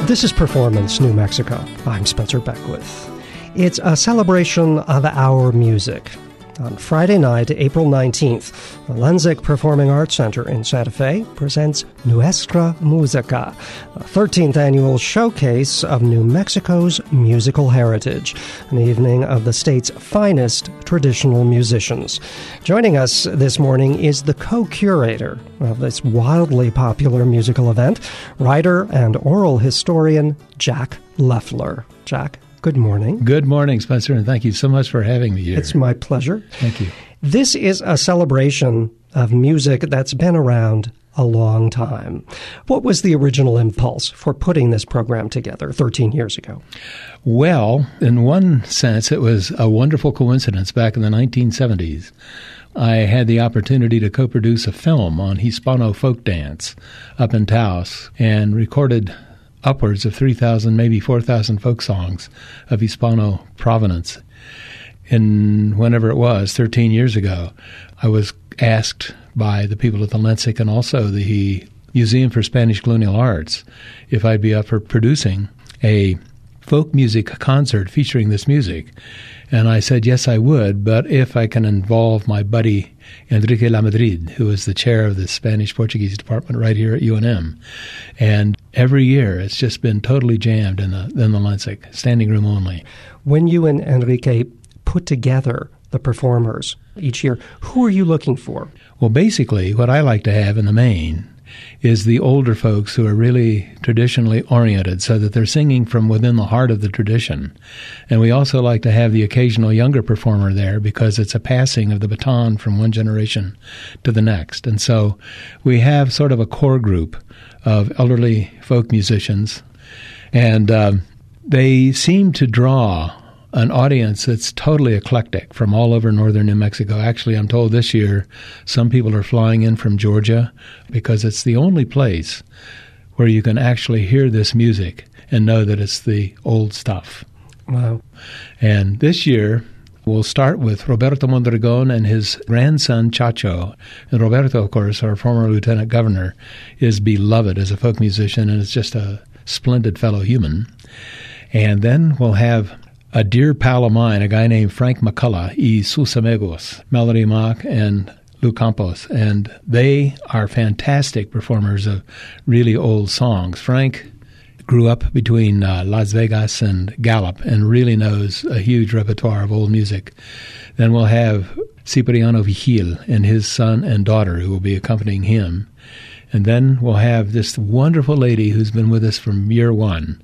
This is Performance New Mexico. I'm Spencer Beckwith. It's a celebration of our music. On Friday night, April 19th, the Lenzik Performing Arts Center in Santa Fe presents Nuestra Música, a 13th annual showcase of New Mexico's musical heritage, an evening of the state's finest traditional musicians. Joining us this morning is the co-curator of this wildly popular musical event, writer and oral historian Jack Leffler. Jack, good morning. Good morning, Spencer, and thank you so much for having me here. It's my pleasure. Thank you. This is a celebration of music that's been around a long time. What was the original impulse for putting this program together 13 years ago? Well, in one sense, it was a wonderful coincidence back in the 1970s. I had the opportunity to co-produce a film on Hispano folk dance up in Taos and recorded upwards of 3,000, maybe 4,000 folk songs of Hispano provenance. And whenever it was, 13 years ago, I was asked by the people at the Lenzik and also the Museum for Spanish Colonial Arts if I'd be up for producing a folk music concert featuring this music. And I said, yes, I would, but if I can involve my buddy Enrique Lamadrid, who is the chair of the Spanish-Portuguese department right here at UNM. And every year it's just been totally jammed in the Lenzik, standing room only. When you and Enrique put together the performers each year, who are you looking for? Well, basically, what I like to have in the main is the older folks who are really traditionally oriented so that they're singing from within the heart of the tradition. And we also like to have the occasional younger performer there because it's a passing of the baton from one generation to the next. And so we have sort of a core group of elderly folk musicians, and they seem to draw an audience that's totally eclectic from all over northern New Mexico. Actually, I'm told this year some people are flying in from Georgia because it's the only place where you can actually hear this music and know that it's the old stuff. Wow. And this year, we'll start with Roberto Mondragon and his grandson, Chacho. And Roberto, of course, our former lieutenant governor, is beloved as a folk musician and is just a splendid fellow human. And then we'll have a dear pal of mine, a guy named Frank McCullough, y sus amigos, Melody Mock and Lou Campos, and they are fantastic performers of really old songs. Frank grew up between Las Vegas and Gallup and really knows a huge repertoire of old music. Then we'll have Cipriano Vigil and his son and daughter who will be accompanying him. And then we'll have this wonderful lady who's been with us from year one,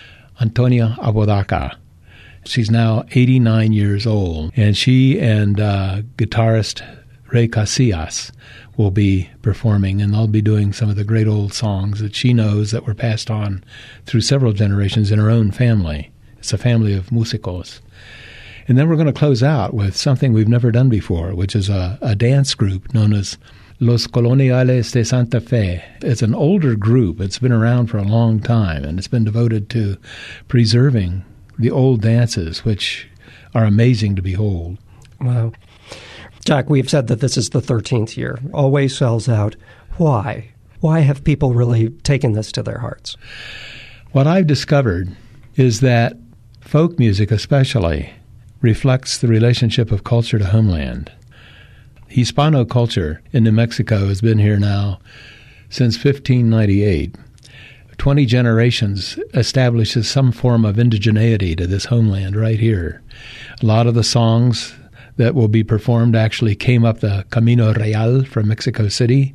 Antonia Apodaca. She's now 89 years old, and she and guitarist Ray Casillas will be performing, and they'll be doing some of the great old songs that she knows that were passed on through several generations in her own family. It's a family of músicos. And then we're going to close out with something we've never done before, which is a dance group known as Los Coloniales de Santa Fe. It's an older group. It's been around for a long time, and it's been devoted to preserving the old dances, which are amazing to behold. Wow. Jack, we've said that this is the 13th year. Always sells out. Why? Why have people really taken this to their hearts? What I've discovered is that folk music especially reflects the relationship of culture to homeland. Hispano culture in New Mexico has been here now since 1598. 20 generations establishes some form of indigeneity to this homeland right here. A lot of the songs that will be performed actually came up the Camino Real from Mexico City.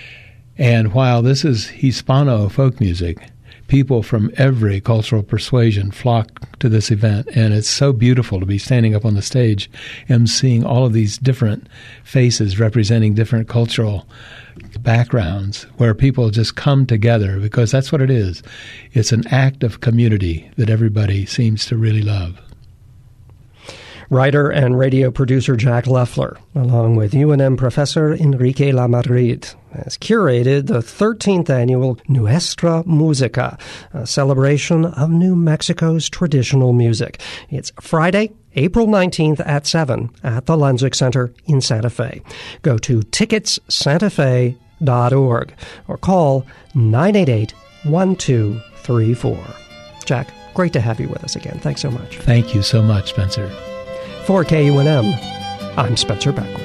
And while this is Hispano folk music, people from every cultural persuasion flock to this event, and it's so beautiful to be standing up on the stage and seeing all of these different faces representing different cultural backgrounds where people just come together, because that's what it is. It's an act of community that everybody seems to really love. Writer and radio producer Jack Leffler, along with UNM professor Enrique Lamadrid, has curated the 13th annual Nuestra Música, a celebration of New Mexico's traditional music. It's Friday, April 19th at 7 at the Lenzik Center in Santa Fe. Go to ticketsantafe.org or call 988-1234. 888-866-8234. Jack, great to have you with us again. Thanks so much. Thank you so much, Spencer. For KUNM, I'm Spencer Beckwith.